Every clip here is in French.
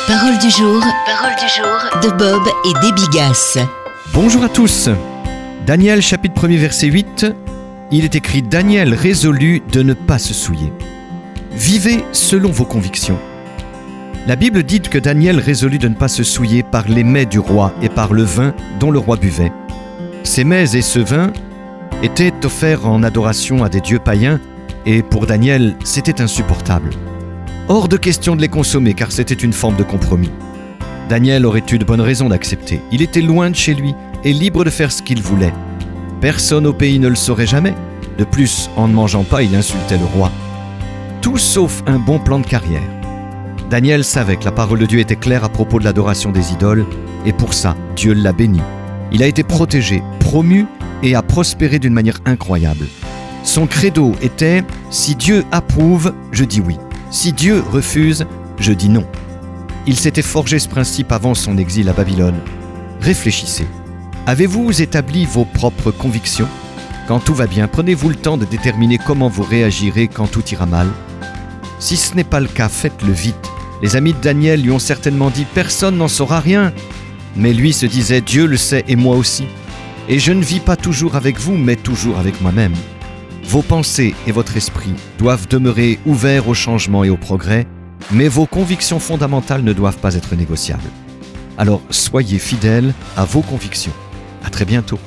Parole du jour de Bob et Debbie Gass. Bonjour à tous. Daniel chapitre 1er verset 8, il est écrit « Daniel résolu de ne pas se souiller ». Vivez selon vos convictions. La Bible dit que Daniel résolut de ne pas se souiller par les mets du roi et par le vin dont le roi buvait. Ces mets et ce vin étaient offerts en adoration à des dieux païens et pour Daniel, c'était insupportable. Hors de question de les consommer car c'était une forme de compromis. Daniel aurait eu de bonnes raisons d'accepter. Il était loin de chez lui et libre de faire ce qu'il voulait. Personne au pays ne le saurait jamais. De plus, en ne mangeant pas, il insultait le roi. Tout sauf un bon plan de carrière. Daniel savait que la parole de Dieu était claire à propos de l'adoration des idoles et pour ça, Dieu l'a béni. Il a été protégé, promu et a prospéré d'une manière incroyable. Son credo était « Si Dieu approuve, je dis oui. Si Dieu refuse, je dis non. » Il s'était forgé ce principe avant son exil à Babylone. Réfléchissez. Avez-vous établi vos propres convictions ? Quand tout va bien, prenez-vous le temps de déterminer comment vous réagirez quand tout ira mal ? Si ce n'est pas le cas, faites-le vite. Les amis de Daniel lui ont certainement dit « Personne n'en saura rien ». Mais lui se disait « Dieu le sait et moi aussi. Et je ne vis pas toujours avec vous, mais toujours avec moi-même. » Vos pensées et votre esprit doivent demeurer ouverts au changement et au progrès, mais vos convictions fondamentales ne doivent pas être négociables. Alors soyez fidèles à vos convictions. À très bientôt.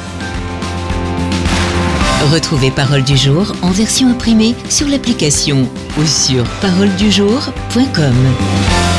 Retrouvez Parole du jour en version imprimée sur l'application ou sur paroledujour.com.